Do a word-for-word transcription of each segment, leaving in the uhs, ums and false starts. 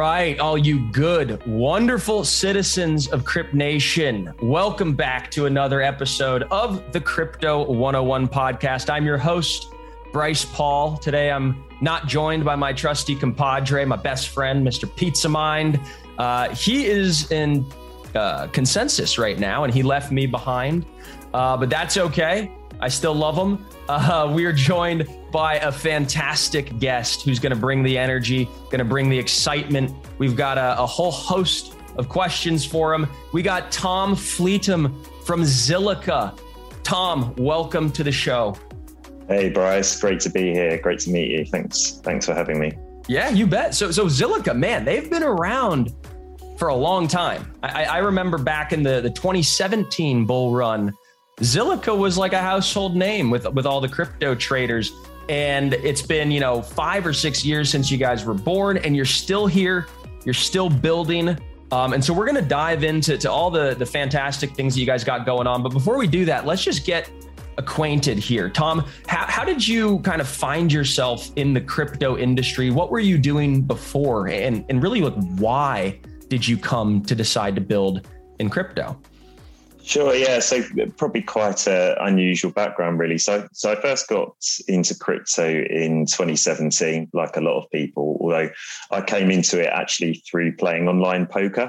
right, all you good, wonderful citizens of Crypt Nation. Welcome back to another episode of the Crypto one oh one podcast. I'm your host, Bryce Paul. Today, I'm not joined by my trusty compadre, my best friend, Mister Pizza Mind. Uh, he is in uh, consensus right now, and he left me behind, uh, but that's okay. I still love him. Uh, we are joined by a fantastic guest who's going to bring the energy, going to bring the excitement. We've got a, a whole host of questions for him. We got Tom Fleetum from Zilliqa. Tom, welcome to the show. Hey, Bryce. Great to be here. Great to meet you. Thanks. Thanks for having me. Yeah, you bet. So, so Zilliqa, man, they've been around for a long time. I, I remember back in the, the twenty seventeen bull run, Zilliqa was like a household name with, with all the crypto traders. And it's been, you know, five or six years since you guys were born, and you're still here. You're still building. Um, and so we're going to dive into to all the, the fantastic things that you guys got going on. But before we do that, let's just get acquainted here. Tom, how, how did you kind of find yourself in the crypto industry? What were you doing before? And, and really, like, why did you come to decide to build in crypto? Sure, yeah. So probably quite an unusual background, really. So, so I first got into crypto in twenty seventeen, like a lot of people, although I came into it actually through playing online poker.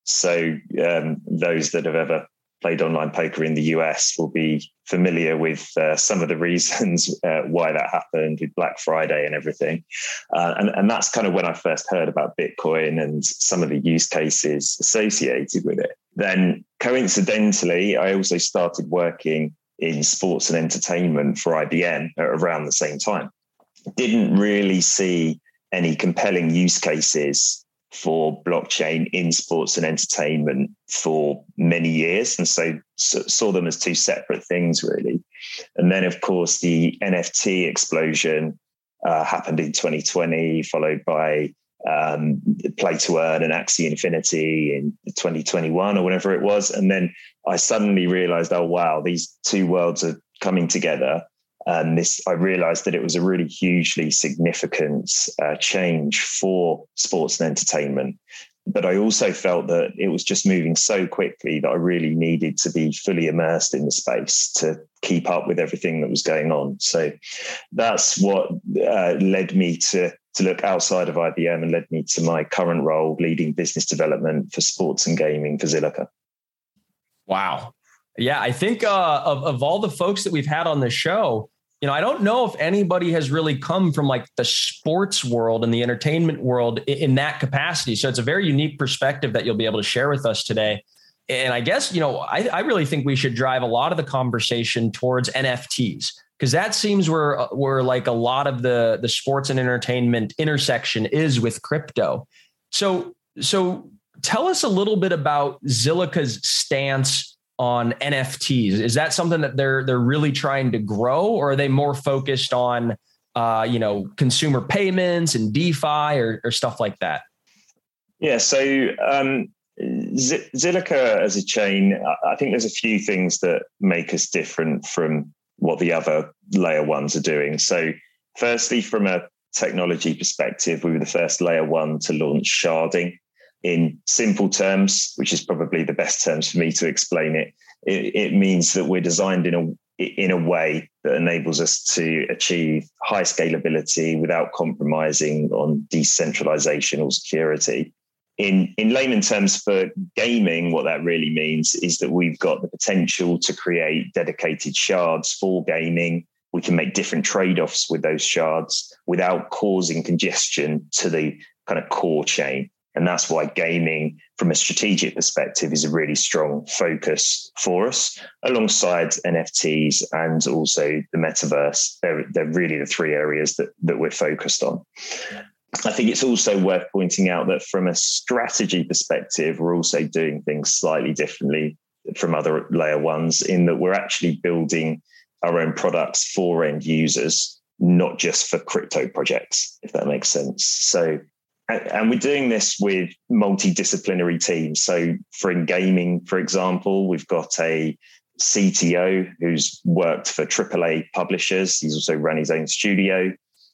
So um, those that have ever played online poker in the U S will be familiar with uh, some of the reasons uh, why that happened with Black Friday and everything. Uh, and, and that's kind of when I first heard about Bitcoin and some of the use cases associated with it. Then coincidentally, I also started working in sports and entertainment for I B M around the same time. Didn't really see any compelling use cases for blockchain in sports and entertainment for many years. And so, so saw them as two separate things, really. And then, of course, the N F T explosion uh, happened in twenty twenty, followed by um, Play to Earn and Axie Infinity in twenty twenty-one or whatever it was. And then I suddenly realized, oh, wow, these two worlds are coming together. And this, I realized that it was a really hugely significant uh, change for sports and entertainment. But I also felt that it was just moving so quickly that I really needed to be fully immersed in the space to keep up with everything that was going on. So that's what uh, led me to, to look outside of I B M and led me to my current role, leading business development for sports and gaming for Zilliqa. Wow. Yeah, I think uh, of, of all the folks that we've had on the show, you know, I don't know if anybody has really come from like the sports world and the entertainment world in, in that capacity. So it's a very unique perspective that you'll be able to share with us today. And I guess, you know, I, I really think we should drive a lot of the conversation towards N F Ts, because that seems where, where like a lot of the, the sports and entertainment intersection is with crypto. So, so tell us a little bit about Zilliqa's stance on N F Ts. Is that something that they're they're really trying to grow, or are they more focused on uh, you know, consumer payments and DeFi or, or stuff like that? Yeah, so um, Z- Zilliqa as a chain, I think there's a few things that make us different from what the other layer ones are doing. So firstly, from a technology perspective, we were the first layer one to launch sharding. In simple terms, which is probably the best terms for me to explain it, it, it means that we're designed in a in a way that enables us to achieve high scalability without compromising on decentralization or security. In, in layman terms for gaming, what that really means is that we've got the potential to create dedicated shards for gaming. We can make different trade-offs with those shards without causing congestion to the kind of core chain. And that's why gaming, from a strategic perspective, is a really strong focus for us, alongside N F Ts and also the metaverse. They're, they're really the three areas that, that we're focused on. I think it's also worth pointing out that from a strategy perspective, we're also doing things slightly differently from other layer ones, in that we're actually building our own products for end users, not just for crypto projects, if that makes sense. So And we're doing this with multidisciplinary teams. So for in gaming, for example, we've got a C T O who's worked for triple A publishers. He's also run his own studio.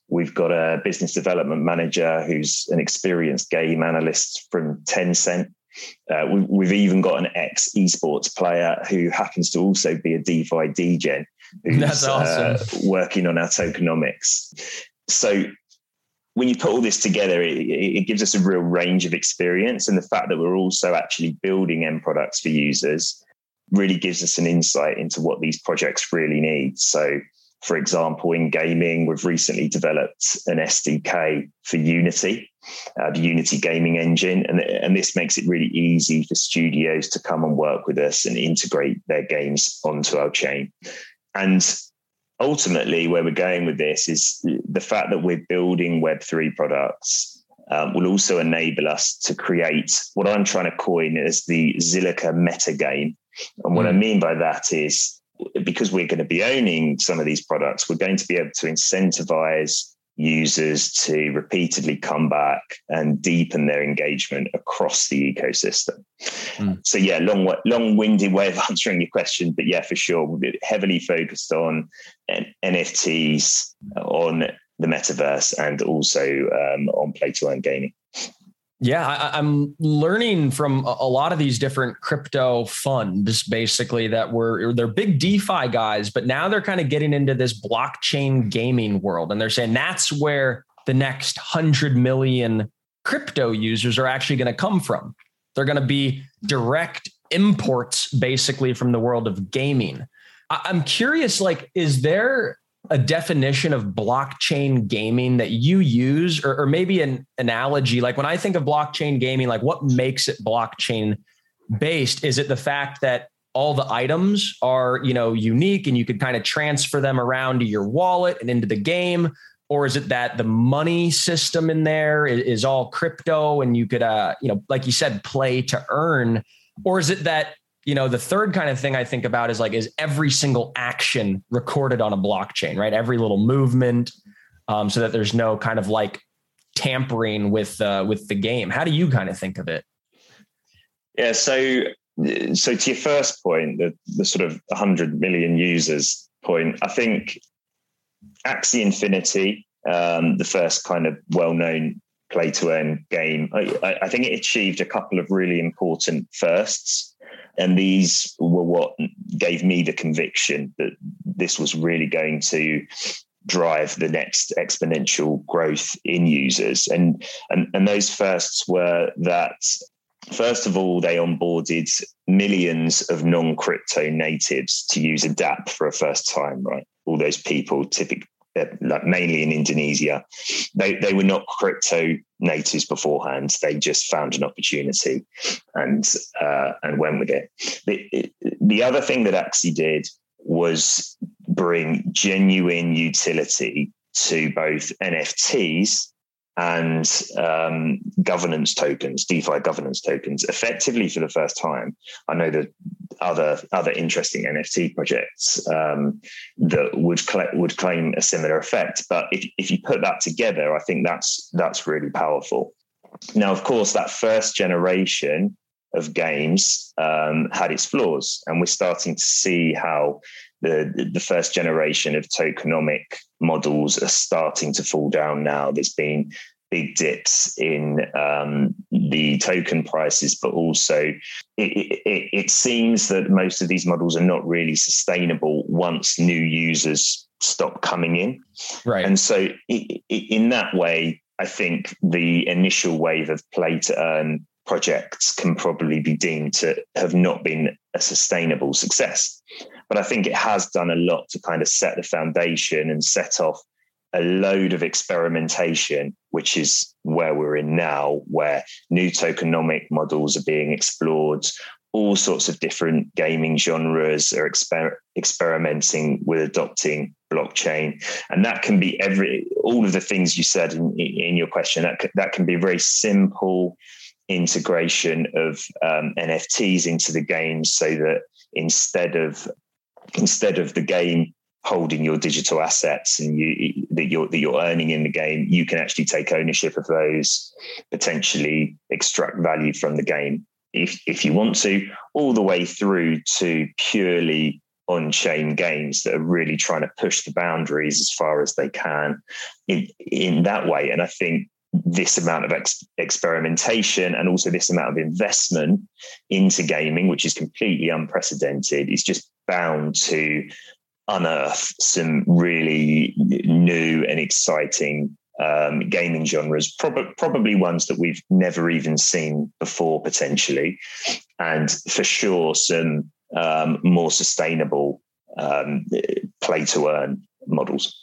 We've got a business development manager who's an experienced game analyst from Tencent. Uh, we, we've even got an ex esports player who happens to also be a DeFi degen who's That's awesome. uh, working on our tokenomics. So when you put all this together, it, it gives us a real range of experience. And the fact that we're also actually building end products for users really gives us an insight into what these projects really need. So, for example, in gaming, we've recently developed an S D K for Unity, uh, the Unity gaming engine. And, and this makes it really easy for studios to come and work with us and integrate their games onto our chain. And ultimately, where we're going with this is the fact that we're building Web three products um, will also enable us to create what I'm trying to coin as the Zilliqa meta game. And what mm. I mean by that is, because we're going to be owning some of these products, we're going to be able to incentivize users to repeatedly come back and deepen their engagement across the ecosystem. Mm. So yeah, long, long-winded way of answering your question, but yeah, for sure, we're heavily focused on N F Ts, on the metaverse, and also um, on play-to-earn gaming. Yeah, I, I'm learning from a lot of these different crypto funds, basically, that were, they're big DeFi guys, but now they're kind of getting into this blockchain gaming world. And they're saying that's where the next hundred million crypto users are actually going to come from. They're going to be direct imports, basically, from the world of gaming. I, I'm curious, like, is there a definition of blockchain gaming that you use, or, or maybe an analogy? Like when I think of blockchain gaming, like what makes it blockchain based? Is it the fact that all the items are, you know, unique and you could kind of transfer them around to your wallet and into the game? Or is it that the money system in there is, is all crypto and you could, uh, you know, like you said, play to earn? Or is it that, you know, the third kind of thing I think about is like, is every single action recorded on a blockchain, right? Every little movement, um, so that there's no kind of like tampering with, uh, with the game. How do you kind of think of it? Yeah. So, so to your first point, the, the sort of one hundred million users point, I think Axie Infinity, um, the first kind of well-known play to earn game, I, I think it achieved a couple of really important firsts. And these were what gave me the conviction that this was really going to drive the next exponential growth in users. And, and, and those firsts were that, first of all, they onboarded millions of non-crypto natives to use Adapt for a first time, right? All those people typically, like mainly in Indonesia, they they were not crypto natives beforehand. They just found an opportunity and uh, and went with it. The, the other thing that Axie did was bring genuine utility to both N F Ts and um, governance tokens, DeFi governance tokens, effectively for the first time. I know that other other interesting N F T projects um, that would cl- would claim a similar effect, but if if you put that together, I think that's that's really powerful. Now, of course, that first generation of games um, had its flaws, and we're starting to see how the the first generation of tokenomic models are starting to fall down now. There's been big dips in um, the token prices, but also it, it, it seems that most of these models are not really sustainable once new users stop coming in. Right. And so it, it, in that way, I think the initial wave of play to earn projects can probably be deemed to have not been a sustainable success. But I think it has done a lot to kind of set the foundation and set off a load of experimentation, which is where we're in now, where new tokenomic models are being explored. All sorts of different gaming genres are exper- experimenting with adopting blockchain. And that can be every, all of the things you said in, in your question, that, that can be a very simple integration of um, N F Ts into the game, so that instead of instead of the game holding your digital assets and you that you're that you're earning in the game, you can actually take ownership of those, potentially extract value from the game if if you want to, all the way through to purely on-chain games that are really trying to push the boundaries as far as they can in, in that way. And I think this amount of ex- experimentation and also this amount of investment into gaming, which is completely unprecedented, is just bound to unearth some really new and exciting um, gaming genres, prob- probably ones that we've never even seen before, potentially. And for sure, some um, more sustainable um, play to earn models.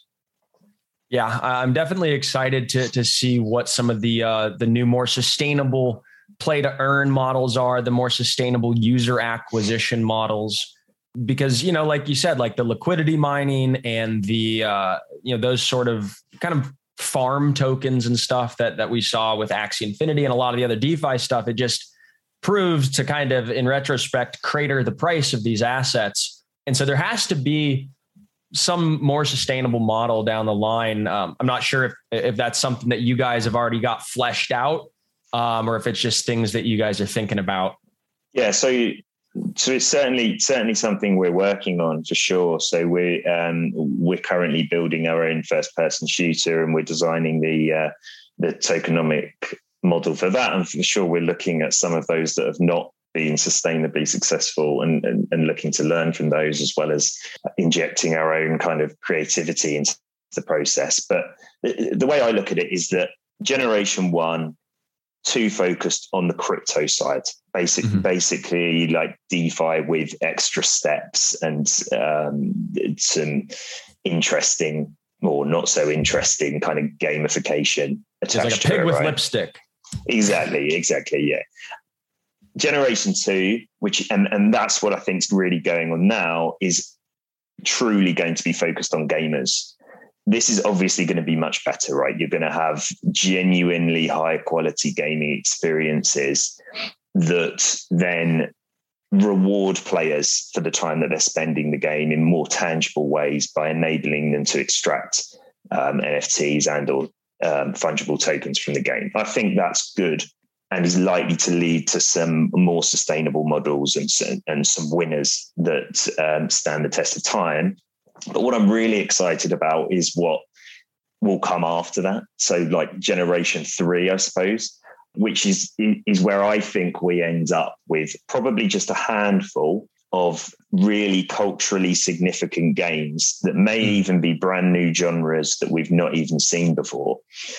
Yeah, I'm definitely excited to to see what some of the uh, the new, more sustainable play to earn models are, the more sustainable user acquisition models, because, you know, like you said, like the liquidity mining and the uh, you know, those sort of kind of farm tokens and stuff that that we saw with Axie Infinity and a lot of the other DeFi stuff, it just proves to kind of, in retrospect, crater the price of these assets. And so there has to be some more sustainable model down the line. Um, I'm not sure if, if that's something that you guys have already got fleshed out, um, or if it's just things that you guys are thinking about. Yeah, so so it's certainly certainly something we're working on for sure. So we're um, we're currently building our own first person shooter, and we're designing the uh, the tokenomic model for that. And for sure, we're looking at some of those that have not being sustainably successful and, and, and looking to learn from those, as well as injecting our own kind of creativity into the process. But the, the way I look at it is that generation one, too focused on the crypto side, basic, mm-hmm. basically like DeFi with extra steps and um, some interesting or not so interesting kind of gamification attached it's like a pig to it, with right? lipstick. Exactly, exactly, yeah. Generation two, which and, and that's what I think is really going on now, is truly going to be focused on gamers. This is obviously going to be much better, right? You're going to have genuinely high quality gaming experiences that then reward players for the time that they're spending the game in more tangible ways by enabling them to extract um, N F Ts and or um, fungible tokens from the game. I think that's good and is likely to lead to some more sustainable models and, and some winners that um, stand the test of time. But what I'm really excited about is what will come after that. So like generation three, I suppose, which is, is where I think we end up with probably just a handful of really culturally significant games that may even be brand new genres that we've not even seen before.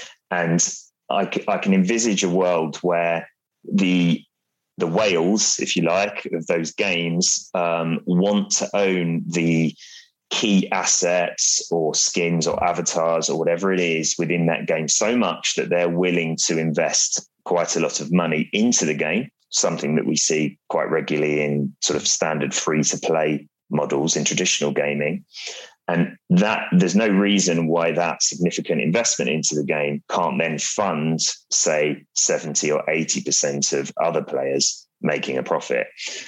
And I, I can envisage a world where the the whales, if you like, of those games um, want to own the key assets or skins or avatars or whatever it is within that game so much that they're willing to invest quite a lot of money into the game, something that we see quite regularly in sort of standard free-to-play models in traditional gaming. And that there's no reason why that significant investment into the game can't then fund, say, seventy or eighty percent of other players making a profit.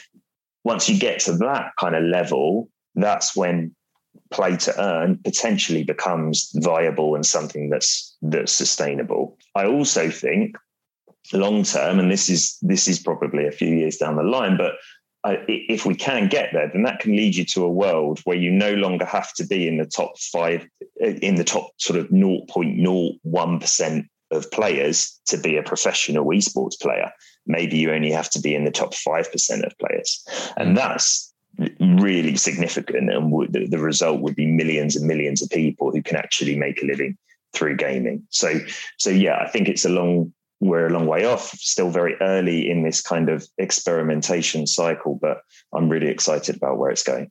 Once you get to that kind of level, that's when play to earn potentially becomes viable and something that's that's sustainable. I also think long term, and this is this is probably a few years down the line, but Uh, if we can get there, then that can lead you to a world where you no longer have to be in the top five, in the top sort of zero point zero one percent of players to be a professional esports player. Maybe you only have to be in the top five percent of players. And that's really significant. And w- the, the result would be millions and millions of people who can actually make a living through gaming. So, so yeah, I think it's a long We're a long way off, still very early in this kind of experimentation cycle, but I'm really excited about where it's going.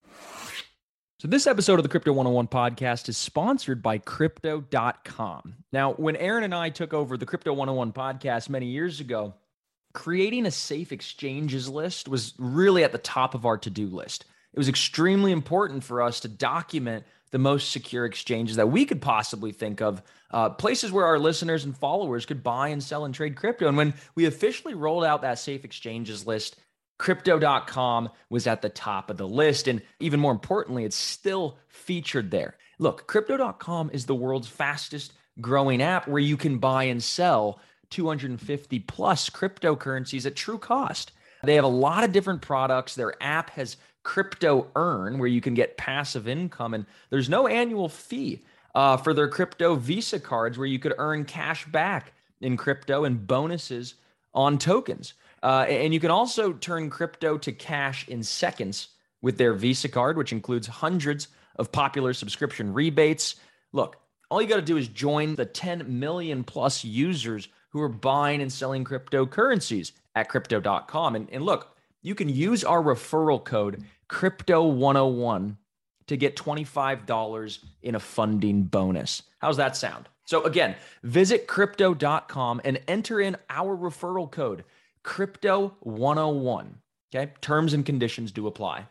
So this episode of the Crypto one oh one podcast is sponsored by Crypto dot com. Now, when Aaron and I took over the Crypto one oh one podcast many years ago, creating a safe exchanges list was really at the top of our to-do list. It was extremely important for us to document the most secure exchanges that we could possibly think of, uh, places where our listeners and followers could buy and sell and trade crypto. And when we officially rolled out that safe exchanges list, Crypto dot com was at the top of the list. And even more importantly, it's still featured there. Look, Crypto dot com is the world's fastest growing app where you can buy and sell two hundred fifty plus cryptocurrencies at true cost. They have a lot of different products. Their app has Crypto Earn, where you can get passive income. And there's no annual fee uh, for their crypto Visa cards, where you could earn cash back in crypto and bonuses on tokens. Uh, and you can also turn crypto to cash in seconds with their Visa card, which includes hundreds of popular subscription rebates. Look, all you got to do is join the ten million plus users who are buying and selling cryptocurrencies at crypto dot com. And, and look, you can use our referral code crypto one oh one to get twenty-five dollars in a funding bonus. How's that sound? So again, visit crypto dot com and enter in our referral code crypto one oh one. Okay? Terms and conditions do apply.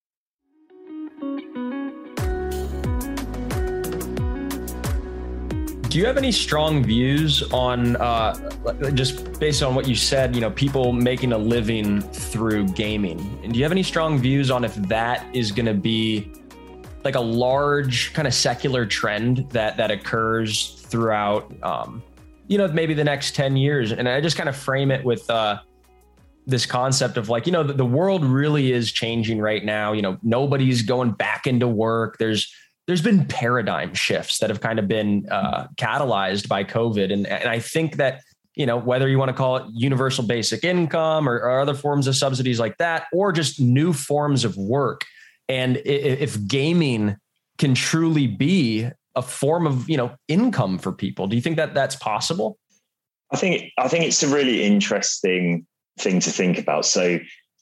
Do you have any strong views on, uh, just based on what you said, you know, people making a living through gaming? And do you have any strong views on if that is going to be like a large kind of secular trend that that occurs throughout, um, you know, maybe the next ten years? And I just kind of frame it with uh, this concept of like, you know, the, the world really is changing right now. You know, nobody's going back into work. There's There's been paradigm shifts that have kind of been uh, catalyzed by COVID. And, and I think that, you know, whether you want to call it universal basic income or, or other forms of subsidies like that, or just new forms of work. And if, if gaming can truly be a form of, you know, income for people, do you think that that's possible? I think, I think it's a really interesting thing to think about. So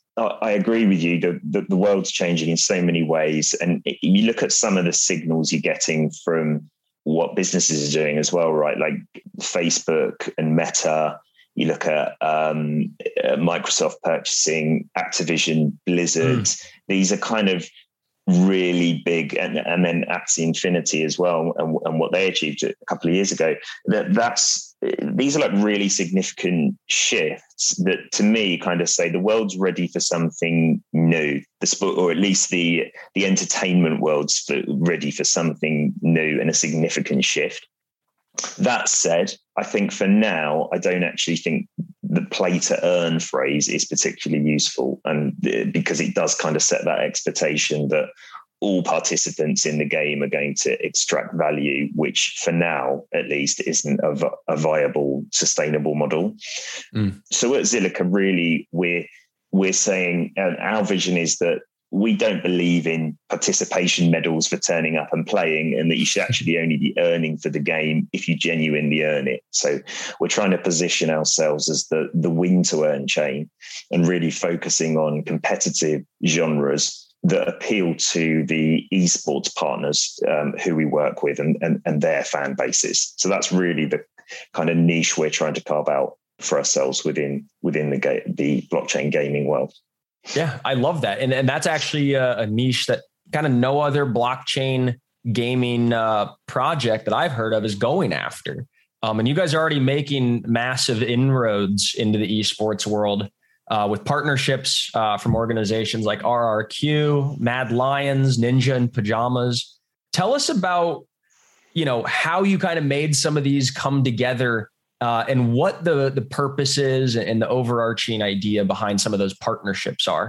I agree with you. The, the, the world's changing in so many ways. And you look at some of the signals you're getting from what businesses are doing as well, right? Like Facebook and Meta. You look at um, Microsoft purchasing Activision, Blizzard. Mm. These are kind of really big, and, and then Axie Infinity as well, and, and what they achieved a couple of years ago. That that's these are like really significant shifts that, to me, kind of say the world's ready for something new. The sport, or at least the the entertainment world's for, ready for something new and a significant shift. That said, I think for now, I don't actually think the play to earn phrase is particularly useful, and because it does kind of set that expectation that all participants in the game are going to extract value, which for now, at least, isn't a, a viable, sustainable model. Mm. So at Zilliqa, really, we're, we're saying, and our vision is that we don't believe in participation medals for turning up and playing, and that you should actually only be earning for the game if you genuinely earn it. So we're trying to position ourselves as the, the win to earn chain, and really focusing on competitive genres that appeal to the esports partners um, who we work with and, and, and their fan bases. So that's really the kind of niche we're trying to carve out for ourselves within within the ga- the blockchain gaming world. Yeah, I love that. And, and that's actually a, a niche that kind of no other blockchain gaming uh, project that I've heard of is going after. Um, and you guys are already making massive inroads into the esports world uh, with partnerships uh, from organizations like R R Q, Mad Lions, Ninja and Pajamas. Tell us about, you know, how you kind of made some of these come together Uh, and what the, the purpose is and the overarching idea behind some of those partnerships are.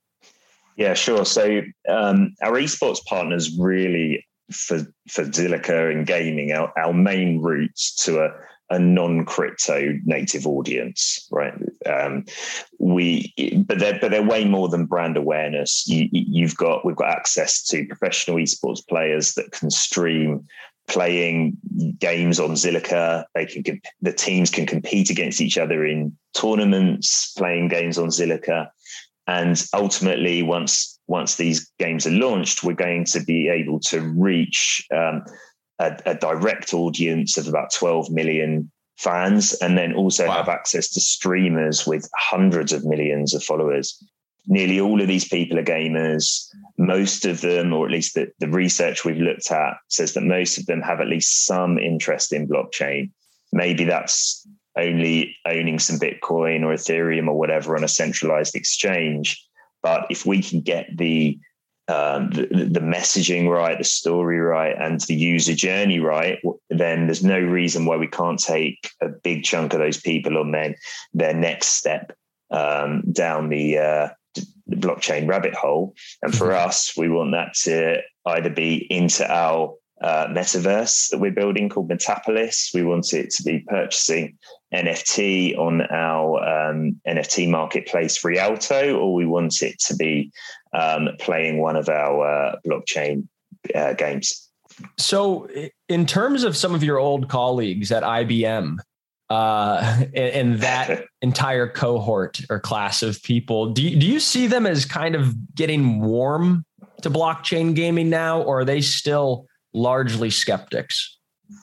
Yeah, sure. So um, our esports partners really, for, for Zilliqa and gaming, our, our main routes to a, a non-crypto native audience, right? Um, we, but they're, but they're way more than brand awareness. You, you've got, we've got access to professional esports players that can stream playing games on Zilliqa. They can, the teams can compete against each other in tournaments, playing games on Zilliqa. And ultimately, once once these games are launched, we're going to be able to reach um, a, a direct audience of about twelve million fans, and then also wow. have access to streamers with hundreds of millions of followers. Nearly all of these people are gamers. Most of them, or at least the, the research we've looked at, says that most of them have at least some interest in blockchain. Maybe that's only owning some Bitcoin or Ethereum or whatever on a centralized exchange. But if we can get the, um, the, the messaging right, the story right, and the user journey right, then there's no reason why we can't take a big chunk of those people on their, their next step um, down the uh, the blockchain rabbit hole. And for Mm-hmm. us, we want that to either be into our uh, metaverse that we're building called Metapolis. We want it to be purchasing N F T on our um, N F T marketplace Rialto, or we want it to be um, playing one of our uh, blockchain uh, games. So in terms of some of your old colleagues at I B M, uh, and, and that entire cohort or class of people, do you, do you see them as kind of getting warm to blockchain gaming now, or are they still largely skeptics?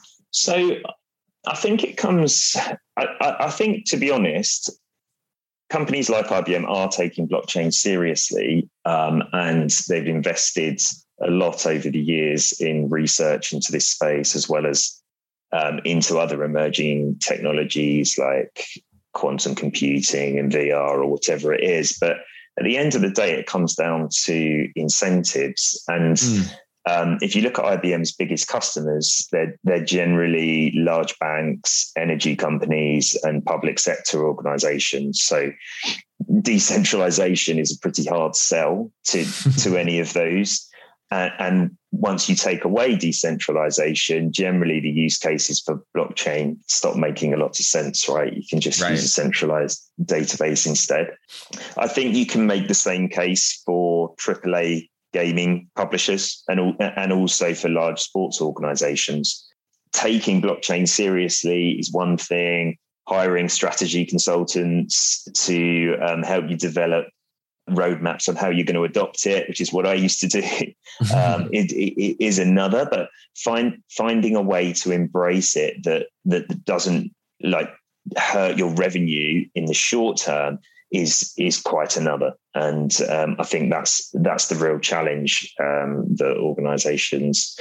So I think it comes, I, I think, to be honest, companies like I B M are taking blockchain seriously, um, and they've invested a lot over the years in research into this space, as well as um, into other emerging technologies like quantum computing and V R or whatever it is. But at the end of the day, it comes down to incentives. And mm. um, if you look at I B M's biggest customers, they're, they're generally large banks, energy companies, and public sector organizations. So decentralization is a pretty hard sell to, to any of those. And, and once you take away decentralization, generally the use cases for blockchain stop making a lot of sense, right? You can just right. use a centralized database instead. I think you can make the same case for triple A gaming publishers and, and also for large sports organizations. Taking blockchain seriously is one thing. Hiring strategy consultants to um, help you develop roadmaps on how you're going to adopt it, which is what I used to do, um, it, it, it is another. But find finding a way to embrace it that that doesn't like hurt your revenue in the short term is is quite another. And um, I think that's that's the real challenge um, that organizations,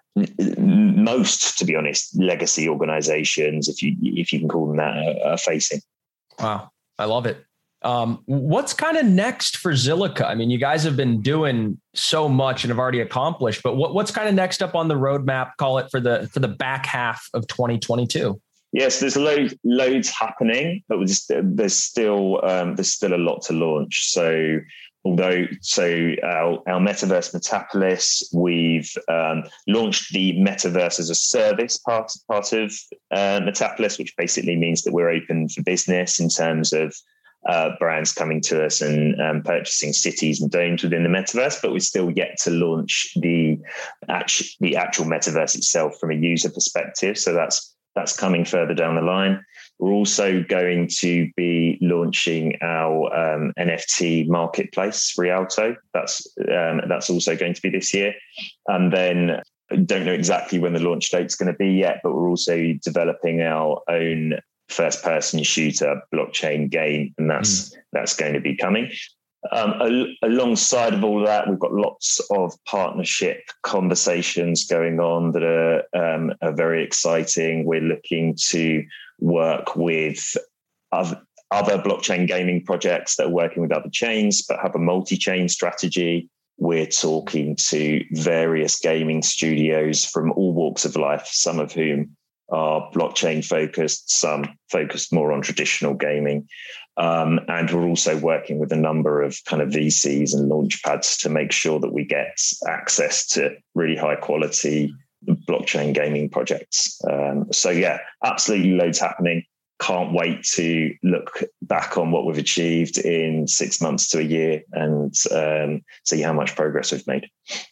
most, to be honest, legacy organizations, if you if you can call them that, are, are facing. Wow, I love it. Um, what's kind of next for Zilliqa? I mean, you guys have been doing so much and have already accomplished, but what, what's kind of next up on the roadmap, call it, for the for the back half of twenty twenty-two? Yes, there's loads, loads happening, but just, there's still um, there's still a lot to launch. So although, so our, our Metaverse Metapolis, we've um, launched the Metaverse as a service part, part of uh, Metapolis, which basically means that we're open for business in terms of Uh, brands coming to us and um, purchasing cities and domes within the metaverse, but we're still yet to launch the actual, the actual metaverse itself from a user perspective. So that's that's coming further down the line. We're also going to be launching our um, N F T marketplace, Rialto. That's um, that's also going to be this year, and then I don't know exactly when the launch date's going to be yet, but we're also developing our own first-person shooter blockchain game, and that's mm. that's going to be coming. Um, al- alongside of all of that, we've got lots of partnership conversations going on that are, um, are very exciting. We're looking to work with other, other blockchain gaming projects that are working with other chains, but have a multi-chain strategy. We're talking to various gaming studios from all walks of life, some of whom are blockchain focused, some focused more on traditional gaming. Um, and we're also working with a number of kind of V Cs and launch pads to make sure that we get access to really high quality blockchain gaming projects. Um, so yeah, absolutely loads happening. Can't wait to look back on what we've achieved in six months to a year and um, see how much progress we've made.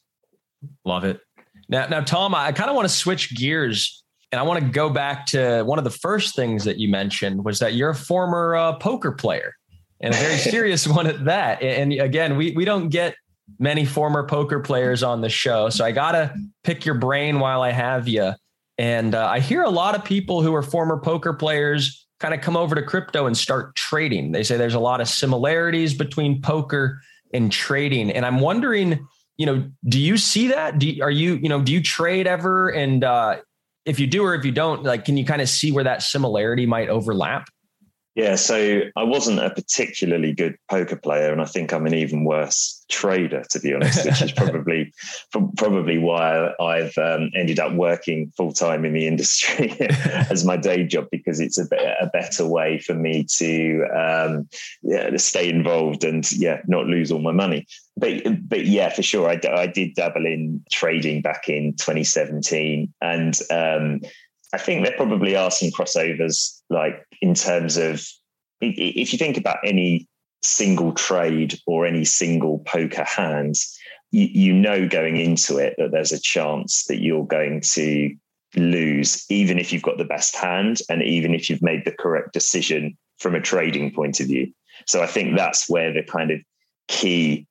Love it. Now, now, Tom, I kind of want to switch gears. And I want to go back to one of the first things that you mentioned was that you're a former uh, poker player, and a very serious one at that. And again, we we don't get many former poker players on the show, so I got to pick your brain while I have you. And uh, I hear a lot of people who are former poker players kind of come over to crypto and start trading. They say there's a lot of similarities between poker and trading. And I'm wondering, you know, do you see that? Do you, are you, you know, do you trade ever? And uh, if you do, or if you don't, like, can you kind of see where that similarity might overlap? Yeah, so I wasn't a particularly good poker player, and I think I'm an even worse trader, to be honest, which is probably probably why I've um, ended up working full time in the industry as my day job, because because it's a, a better way for me to um, yeah, stay involved and yeah, not lose all my money. But but yeah, for sure, I, I did dabble in trading back in twenty seventeen, and um, I think there probably are some crossovers, like in terms of if you think about any single trade or any single poker hands, you, you know going into it that there's a chance that you're going to lose, even if you've got the best hand and even if you've made the correct decision from a trading point of view. So I think that's where the kind of key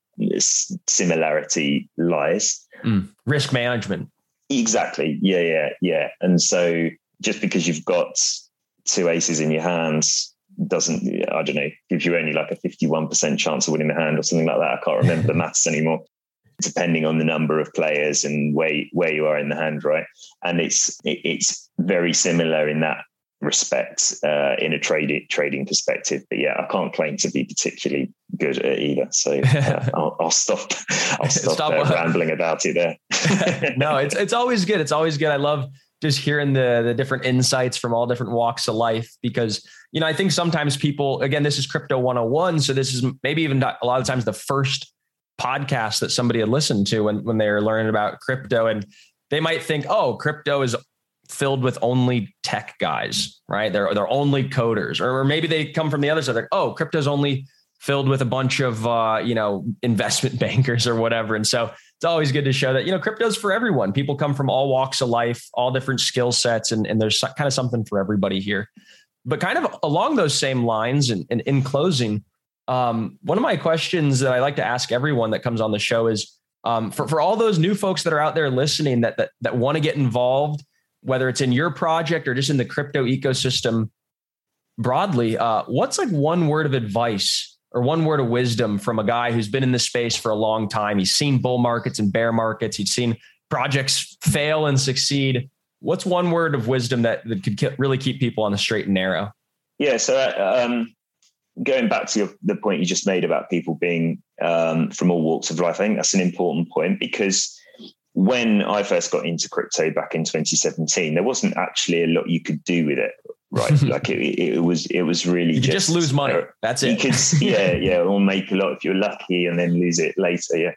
similarity lies. Mm. Risk management. Exactly. Yeah, yeah, yeah. And so just because you've got two aces in your hands doesn't, I don't know, give you only like a fifty-one percent chance of winning the hand or something like that. I can't remember the maths anymore, depending on the number of players and where, where you are in the hand, right? And it's it, it's very similar in that respect uh, in a trading trading perspective. But yeah, I can't claim to be particularly good at it either. So uh, I'll, I'll stop. I'll stop, stop uh, rambling about it there. No, it's it's always good. It's always good. I love just hearing the the different insights from all different walks of life, because, you know, I think sometimes people, again, this is Crypto one oh one. So this is maybe even a lot of times the first podcast that somebody had listened to when, when they were learning about crypto, and they might think, oh, crypto is filled with only tech guys, right? They're, they're only coders, or maybe they come from the other side. They're like, oh, crypto is only filled with a bunch of, uh, you know, investment bankers or whatever. And so it's always good to show that, you know, crypto's for everyone. People come from all walks of life, all different skill sets, and, and there's kind of something for everybody here. But kind of along those same lines, and, and in closing, um, one of my questions that I like to ask everyone that comes on the show is, um, for, for all those new folks that are out there listening that, that, that want to get involved, whether it's in your project or just in the crypto ecosystem broadly, uh, what's like one word of advice or one word of wisdom from a guy who's been in this space for a long time? He's seen bull markets and bear markets. He's seen projects fail and succeed. What's one word of wisdom that, that could really keep people on the straight and narrow? Yeah. So um, going back to your, the point you just made about people being um, from all walks of life, I think that's an important point, because when I first got into crypto back in twenty seventeen, there wasn't actually a lot you could do with it. Right. Like it, it was, it was really you just, just lose money. Uh, That's it. You could, yeah. Yeah. Or make a lot if you're lucky and then lose it later. Yeah.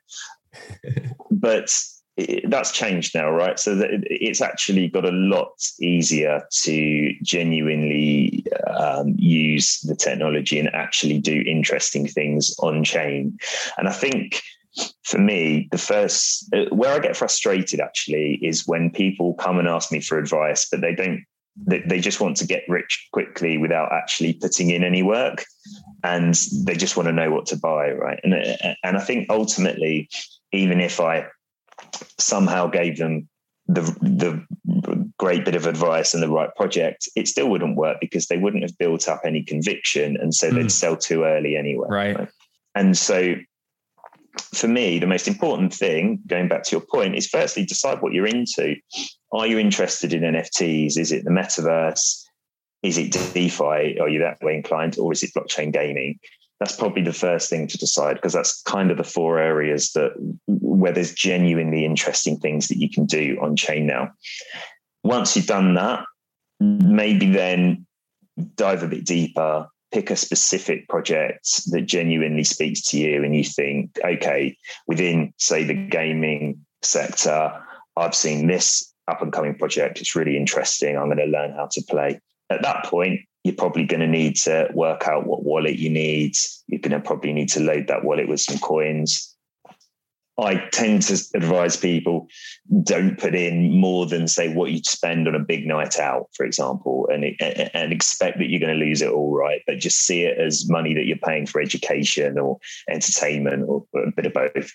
But it, that's changed now. Right. So that it's actually got a lot easier to genuinely um, use the technology and actually do interesting things on chain. And I think for me, the first, where I get frustrated actually is when people come and ask me for advice, but they don't, they just want to get rich quickly without actually putting in any work, and they just want to know what to buy, right? And and I think ultimately, even if I somehow gave them the the great bit of advice and the right project, it still wouldn't work because they wouldn't have built up any conviction, and so mm. they'd sell too early anyway. Right. right. And so for me, the most important thing, going back to your point, is firstly decide what you're into. Are you interested in N F Ts? Is it the metaverse? Is it DeFi? Are you that way inclined? Or is it blockchain gaming? That's probably the first thing to decide, because that's kind of the four areas that where there's genuinely interesting things that you can do on chain now. Once you've done that, maybe then dive a bit deeper, pick a specific project that genuinely speaks to you and you think, okay, within, say, the gaming sector, I've seen this up and coming project. It's really interesting. I'm going to learn how to play. At that point, you're probably going to need to work out what wallet you need. You're going to probably need to load that wallet with some coins. I tend to advise people, don't put in more than, say, what you'd spend on a big night out, for example, and, and expect that you're going to lose it all, right? But just see it as money that you're paying for education or entertainment or a bit of both.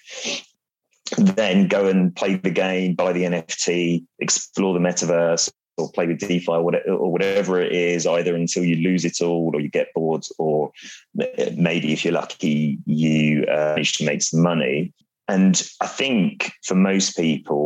Then go and play the game, buy the N F T, explore the metaverse, or play with DeFi or whatever, or whatever it is, either until you lose it all or you get bored, or maybe if you're lucky, you uh, manage to make some money. And I think for most people,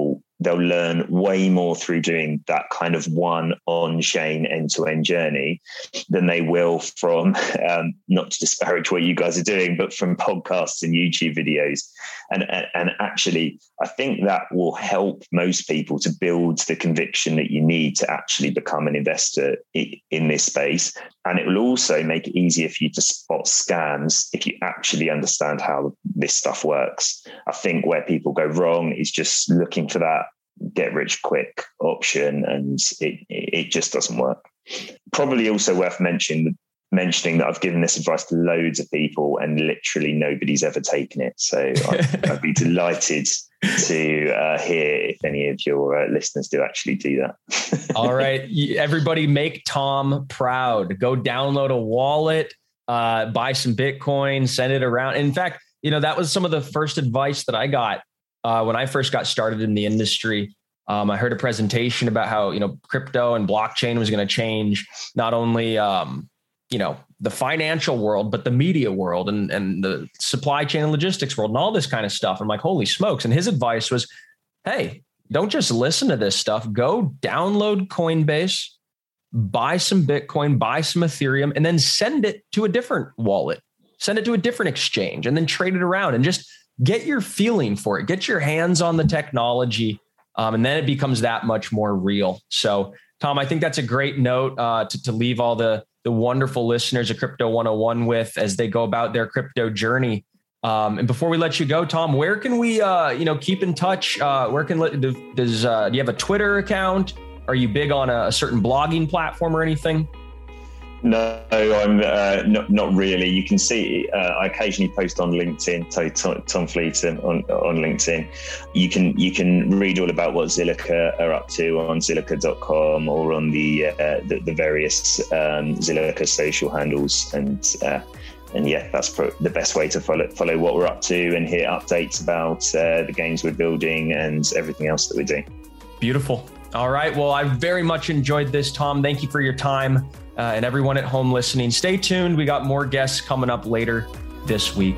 they'll learn way more through doing that kind of one on-chain end-to-end journey than they will from, um, not to disparage what you guys are doing, but from podcasts and YouTube videos. And, and, and actually, I think that will help most people to build the conviction that you need to actually become an investor in this space. And it will also make it easier for you to spot scams if you actually understand how this stuff works. I think where people go wrong is just looking for that get rich quick option, and it it just doesn't work. Probably also worth mentioning mentioning that I've given this advice to loads of people and literally nobody's ever taken it. So I'd, I'd be delighted to uh, hear if any of your uh, listeners do actually do that. All right. Everybody make Tom proud. Go download a wallet, uh, buy some Bitcoin, send it around. In fact, you know, that was some of the first advice that I got uh, when I first got started in the industry. Um, I heard a presentation about how, you know, crypto and blockchain was going to change not only, um, you know, the financial world, but the media world and, and the supply chain and logistics world and all this kind of stuff. I'm like, holy smokes. And his advice was, hey, don't just listen to this stuff. Go download Coinbase, buy some Bitcoin, buy some Ethereum, and then send it to a different wallet, send it to a different exchange, and then trade it around and just get your feeling for it. Get your hands on the technology. Um, and then it becomes that much more real. So, Tom, I think that's a great note uh, to, to leave all the the wonderful listeners of Crypto one oh one with as they go about their crypto journey. Um, and before we let you go, Tom, where can we, uh, you know, keep in touch? Uh, where can, does, uh, do you have a Twitter account? Are you big on a, a certain blogging platform or anything? No, I'm uh, not, not really. You can see uh, I occasionally post on LinkedIn, so Tom, Tom Fleet on, on LinkedIn. You can you can read all about what Zilliqa are up to on Zilliqa dot com or on the uh, the, the various um, Zilliqa social handles, and uh, and yeah, that's pro- the best way to follow follow what we're up to and hear updates about uh, the games we're building and everything else that we're doing. Beautiful. All right. Well, I very much enjoyed this, Tom. Thank you for your time. Uh, and everyone at home listening, stay tuned. We got more guests coming up later this week.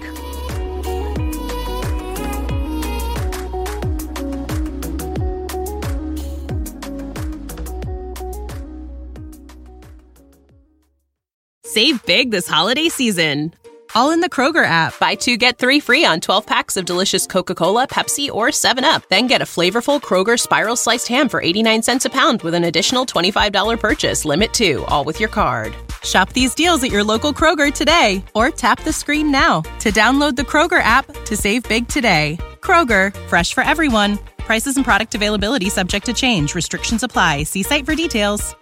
Save big this holiday season, all in the Kroger app. Buy two, get three free on twelve packs of delicious Coca-Cola, Pepsi, or seven up. Then get a flavorful Kroger Spiral Sliced Ham for eighty-nine cents a pound with an additional twenty-five dollars purchase. Limit two, all with your card. Shop these deals at your local Kroger today, or tap the screen now to download the Kroger app to save big today. Kroger, fresh for everyone. Prices and product availability subject to change. Restrictions apply. See site for details.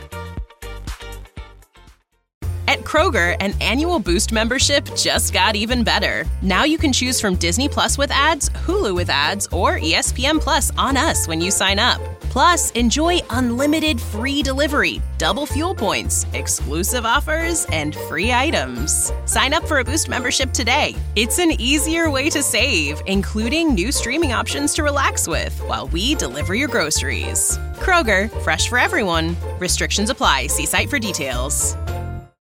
At Kroger, an annual Boost membership just got even better. Now you can choose from Disney Plus with ads, Hulu with ads, or E S P N Plus on us when you sign up. Plus, enjoy unlimited free delivery, double fuel points, exclusive offers, and free items. Sign up for a Boost membership today. It's an easier way to save, including new streaming options to relax with while we deliver your groceries. Kroger, fresh for everyone. Restrictions apply. See site for details.